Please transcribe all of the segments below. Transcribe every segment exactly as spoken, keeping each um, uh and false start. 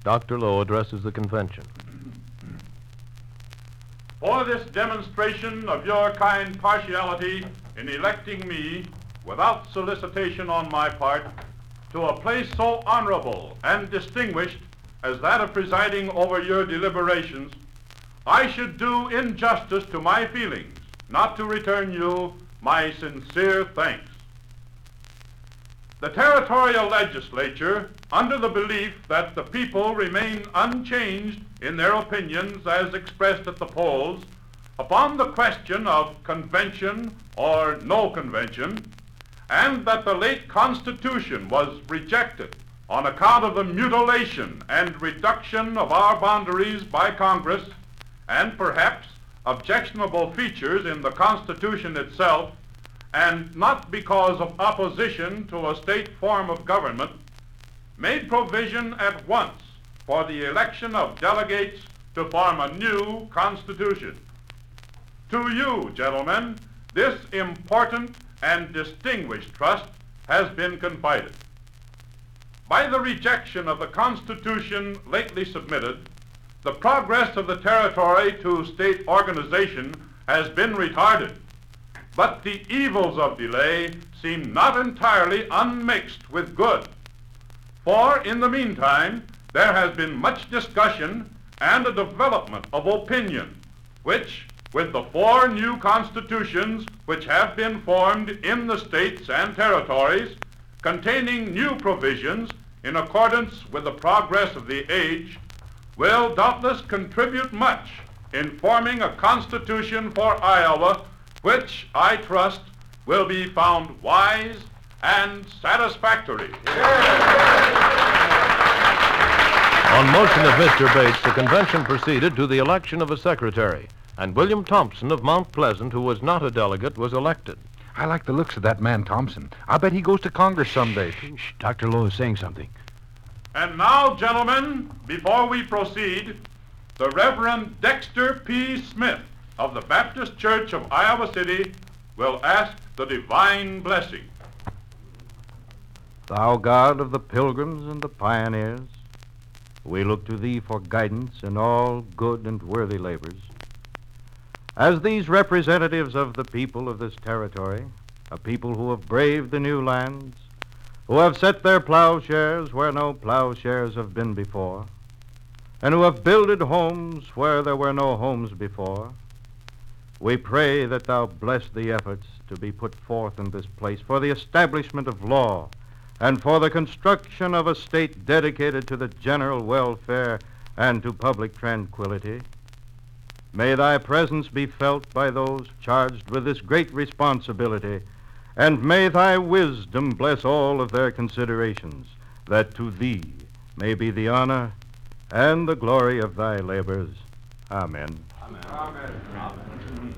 Doctor Lowe addresses the convention. For this demonstration of your kind partiality in electing me, without solicitation on my part, to a place so honorable and distinguished as that of presiding over your deliberations, I should do injustice to my feelings not to return you my sincere thanks. The territorial legislature, under the belief that the people remain unchanged in their opinions as expressed at the polls, upon the question of convention or no convention, and that the late Constitution was rejected on account of the mutilation and reduction of our boundaries by Congress, and perhaps objectionable features in the Constitution itself, and not because of opposition to a state form of government, made provision at once for the election of delegates to form a new Constitution. To you, gentlemen, this important and distinguished trust has been confided. By the rejection of the Constitution lately submitted, the progress of the territory to state organization has been retarded, but the evils of delay seem not entirely unmixed with good. For in the meantime, there has been much discussion and a development of opinion, which, with the four new constitutions which have been formed in the states and territories, containing new provisions in accordance with the progress of the age, will doubtless contribute much in forming a constitution for Iowa, which, I trust, will be found wise and satisfactory. On motion of Mister Bates, the convention proceeded to the election of a secretary, and William Thompson of Mount Pleasant, who was not a delegate, was elected. I like the looks of that man, Thompson. I'll bet he goes to Congress someday. Shh, Doctor Lowe is saying something. And now, gentlemen, before we proceed, the Reverend Dexter P. Smith of the Baptist Church of Iowa City will ask the divine blessing. Thou God of the pilgrims and the pioneers, we look to thee for guidance in all good and worthy labors. As these representatives of the people of this territory, a people who have braved the new lands, who have set their plowshares where no plowshares have been before, and who have builded homes where there were no homes before, we pray that thou bless the efforts to be put forth in this place for the establishment of law and for the construction of a state dedicated to the general welfare and to public tranquility. May thy presence be felt by those charged with this great responsibility, and may thy wisdom bless all of their considerations, that to thee may be the honor and the glory of thy labors. Amen. Amen. Amen. Amen.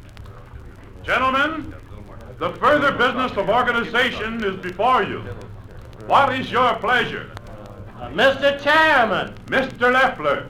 Gentlemen, the further business of organization is before you. What is your pleasure? Uh, Mister Chairman. Mister Leffler.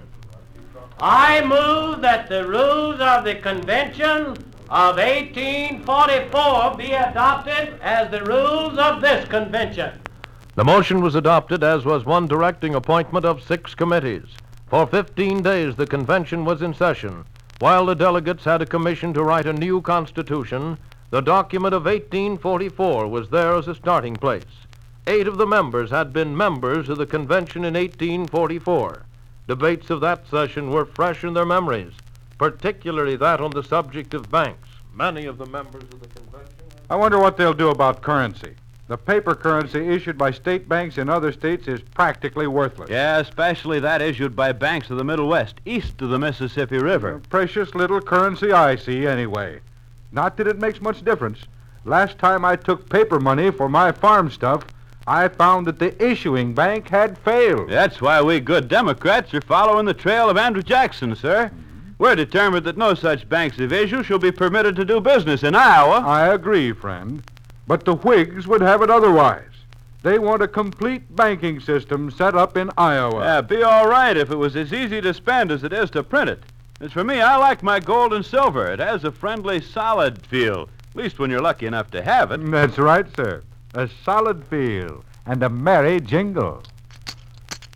I move that the rules of the convention of eighteen forty-four be adopted as the rules of this convention. The motion was adopted, as was one directing appointment of six committees. For fifteen days the convention was in session. While the delegates had a commission to write a new constitution, the document of eighteen forty-four was there as a starting place. Eight of the members had been members of the convention in eighteen forty-four. Debates of that session were fresh in their memories, particularly that on the subject of banks. Many of the members of the convention... I wonder what they'll do about currency. The paper currency issued by state banks in other states is practically worthless. Yeah, especially that issued by banks of the Middle West, east of the Mississippi River. A precious little currency I see, anyway. Not that it makes much difference. Last time I took paper money for my farm stuff, I found that the issuing bank had failed. That's why we good Democrats are following the trail of Andrew Jackson, sir. Mm-hmm. We're determined that no such banks of issue shall be permitted to do business in Iowa. I agree, friend. But the Whigs would have it otherwise. They want a complete banking system set up in Iowa. Yeah, be all right if it was as easy to spend as it is to print it. As for me, I like my gold and silver. It has a friendly, solid feel, at least when you're lucky enough to have it. That's right, sir. A solid feel and a merry jingle.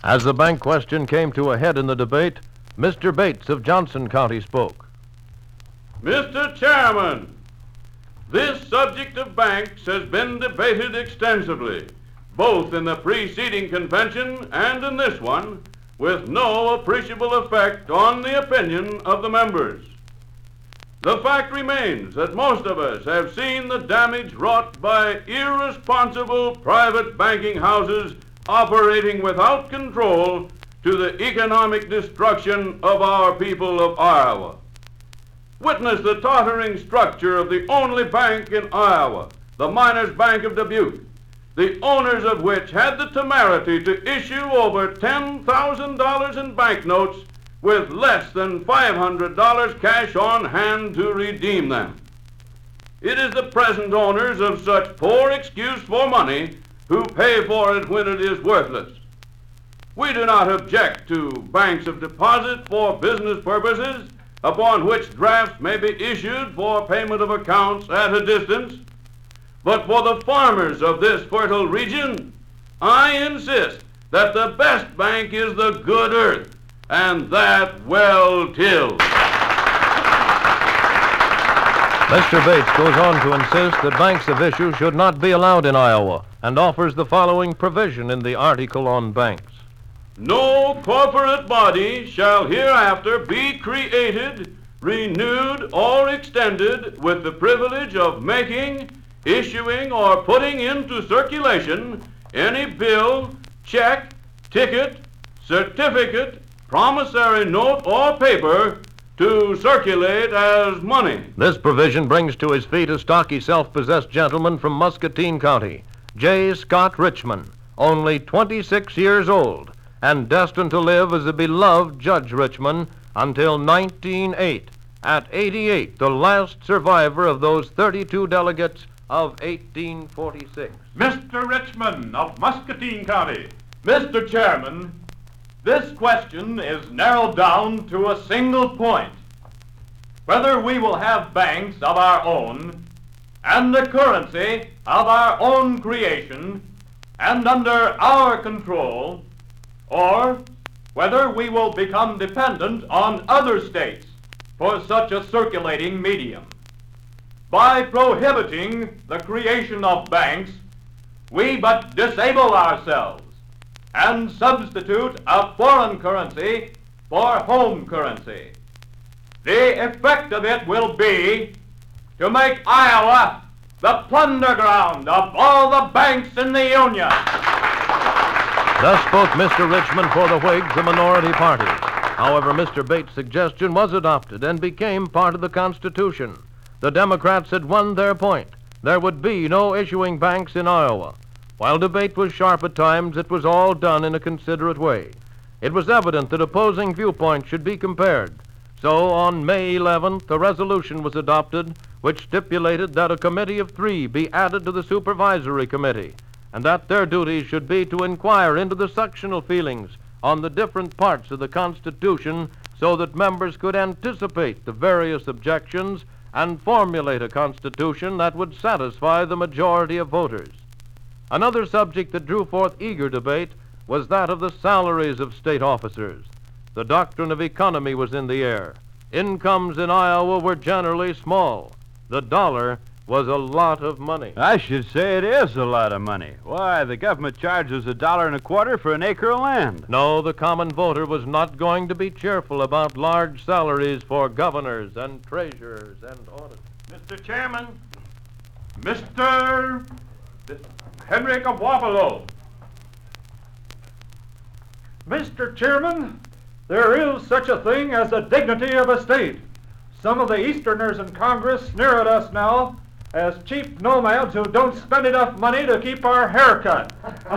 As the bank question came to a head in the debate, Mister Bates of Johnson County spoke. Mister Chairman, this subject of banks has been debated extensively, both in the preceding convention and in this one, with no appreciable effect on the opinion of the members. The fact remains that most of us have seen the damage wrought by irresponsible private banking houses operating without control to the economic destruction of our people of Iowa. Witness the tottering structure of the only bank in Iowa, the Miners Bank of Dubuque, the owners of which had the temerity to issue over ten thousand dollars in banknotes with less than five hundred dollars cash on hand to redeem them. It is the present owners of such poor excuse for money who pay for it when it is worthless. We do not object to banks of deposit for business purposes upon which drafts may be issued for payment of accounts at a distance. But for the farmers of this fertile region, I insist that the best bank is the good earth, and that well tilled. Mister Bates goes on to insist that banks of issue should not be allowed in Iowa and offers the following provision in the article on banks. No corporate body shall hereafter be created, renewed, or extended with the privilege of making, issuing, or putting into circulation any bill, check, ticket, certificate, promissory note, or paper to circulate as money. This provision brings to his feet a stocky, self-possessed gentleman from Muscatine County, J. Scott Richmond, only twenty-six years old, and destined to live as a beloved Judge Richmond until nineteen oh eight. At eighty-eight, the last survivor of those thirty-two delegates of eighteen forty-six. Mister Richmond of Muscatine County. Mister Chairman, this question is narrowed down to a single point. Whether we will have banks of our own and the currency of our own creation and under our control, or whether we will become dependent on other states for such a circulating medium. By prohibiting the creation of banks, we but disable ourselves and substitute a foreign currency for home currency. The effect of it will be to make Iowa the plunder ground of all the banks in the Union. Thus spoke Mister Richmond for the Whigs, the minority party. However, Mister Bates' suggestion was adopted and became part of the Constitution. The Democrats had won their point. There would be no issuing banks in Iowa. While debate was sharp at times, it was all done in a considerate way. It was evident that opposing viewpoints should be compared. So, on May eleventh, a resolution was adopted which stipulated that a committee of three be added to the Supervisory Committee, and that their duties should be to inquire into the sectional feelings on the different parts of the Constitution so that members could anticipate the various objections and formulate a Constitution that would satisfy the majority of voters. Another subject that drew forth eager debate was that of the salaries of state officers. The doctrine of economy was in the air. Incomes in Iowa were generally small. The dollar was a lot of money. I should say it is a lot of money. Why, the government charges a dollar and a quarter for an acre of land. No, the common voter was not going to be cheerful about large salaries for governors and treasurers and auditors. Mister Chairman, Mister Henrik of Wapello. Mister Chairman, there is such a thing as the dignity of a state. Some of the Easterners in Congress sneer at us now as cheap nomads who don't spend enough money to keep our hair cut.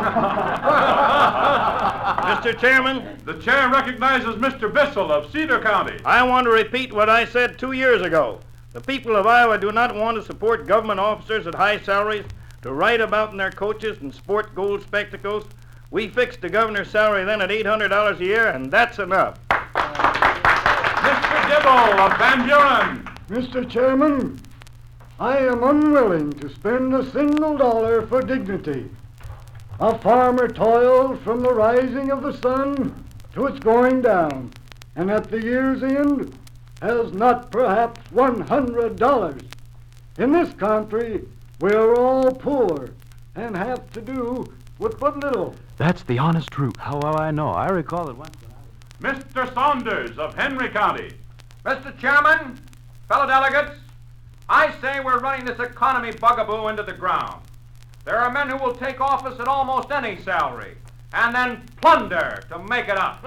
Mister Chairman, The chair recognizes Mister Bissell of Cedar County. I want to repeat what I said two years ago. The people of Iowa do not want to support government officers at high salaries to ride about in their coaches and sport gold spectacles. We fixed the governor's salary then at eight hundred dollars a year, and that's enough. Mister Dibble of Van Buren. Mister Chairman, I am unwilling to spend a single dollar for dignity. A farmer toils from the rising of the sun to its going down, and at the year's end has not perhaps one hundred dollars. In this country, we are all poor and have to do with but little. That's the honest truth. How well I know. I recall it once. Mister Saunders of Henry County. Mister Chairman, fellow delegates, I say we're running this economy bugaboo into the ground. There are men who will take office at almost any salary and then plunder to make it up.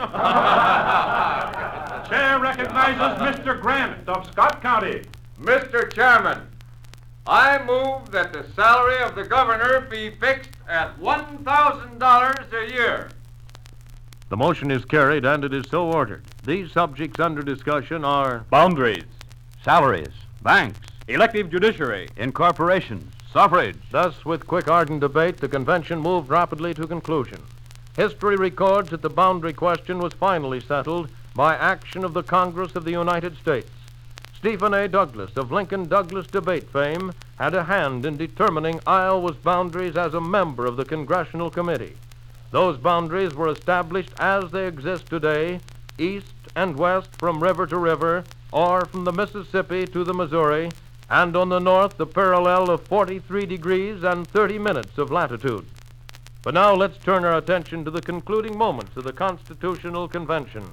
The chair recognizes Mister Grant of Scott County. Mister Chairman, I move that the salary of the governor be fixed at one thousand dollars a year. The motion is carried, and it is so ordered. These subjects under discussion are Boundaries, salaries, banks, elective judiciary, incorporations, suffrage. Thus, with quick, ardent debate, the convention moved rapidly to conclusion. History records that the boundary question was finally settled by action of the Congress of the United States. Stephen A. Douglas of Lincoln Douglas debate fame had a hand in determining Iowa's boundaries as a member of the Congressional Committee. Those boundaries were established as they exist today, east and west from river to river, or from the Mississippi to the Missouri, and on the north the parallel of forty-three degrees and thirty minutes of latitude. But now let's turn our attention to the concluding moments of the Constitutional Convention.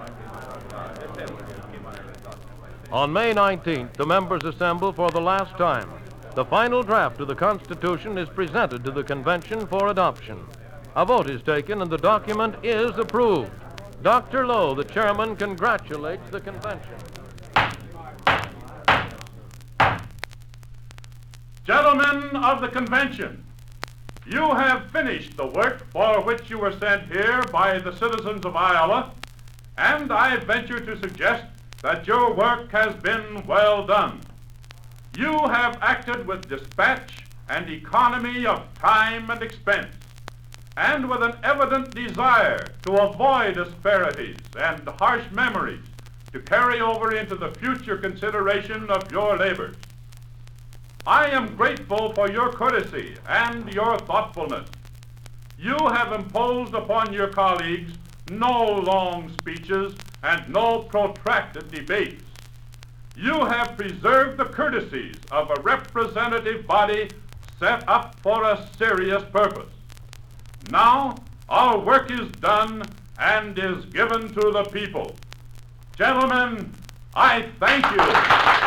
On May nineteenth, the members assemble for the last time. The final draft of the Constitution is presented to the convention for adoption. A vote is taken and the document is approved. Doctor Lowe, the chairman, congratulates the convention. Gentlemen of the convention, you have finished the work for which you were sent here by the citizens of Iowa, and I venture to suggest that your work has been well done. You have acted with dispatch and economy of time and expense, and with an evident desire to avoid asperities and harsh memories to carry over into the future consideration of your labors. I am grateful for your courtesy and your thoughtfulness. You have imposed upon your colleagues no long speeches and no protracted debates. You have preserved the courtesies of a representative body set up for a serious purpose. Now, our work is done and is given to the people. Gentlemen, I thank you.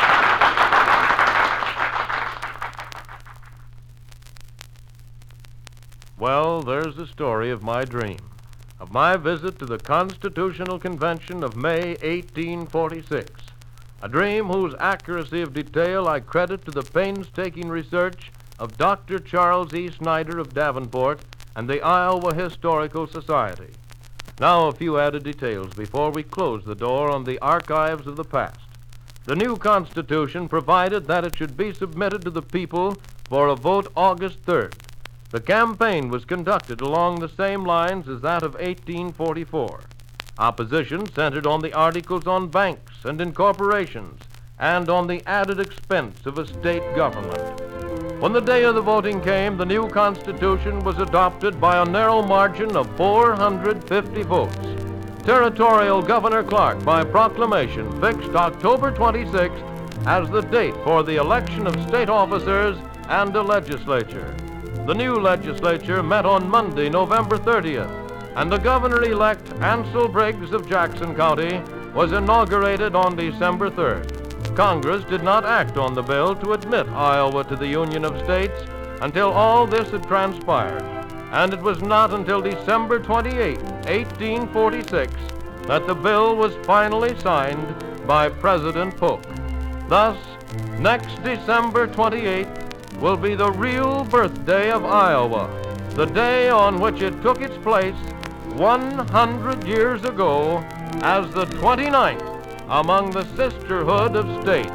Well, there's the story of my dream, of my visit to the Constitutional Convention of May eighteen forty-six, a dream whose accuracy of detail I credit to the painstaking research of Doctor Charles E. Snyder of Davenport and the Iowa Historical Society. Now a few added details before we close the door on the archives of the past. The new Constitution provided that it should be submitted to the people for a vote August third. The campaign was conducted along the same lines as that of eighteen forty-four. Opposition centered on the articles on banks and incorporations and on the added expense of a state government. When the day of the voting came, the new Constitution was adopted by a narrow margin of four hundred fifty votes. Territorial Governor Clark, by proclamation, fixed October twenty-sixth as the date for the election of state officers and a legislature. The new legislature met on Monday, November thirtieth, and the governor-elect Ansel Briggs of Jackson County was inaugurated on December third. Congress did not act on the bill to admit Iowa to the Union of States until all this had transpired, and it was not until December twenty-eighth, eighteen forty-six, that the bill was finally signed by President Polk. Thus, next December twenty-eighth will be the real birthday of Iowa, the day on which it took its place one hundred years ago as the twenty-ninth among the sisterhood of states.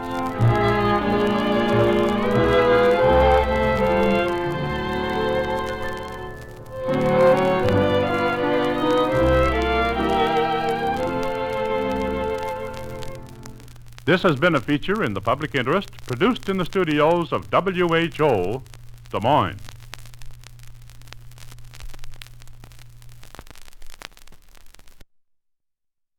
This has been a feature in the public interest produced in the studios of W H O, Des Moines.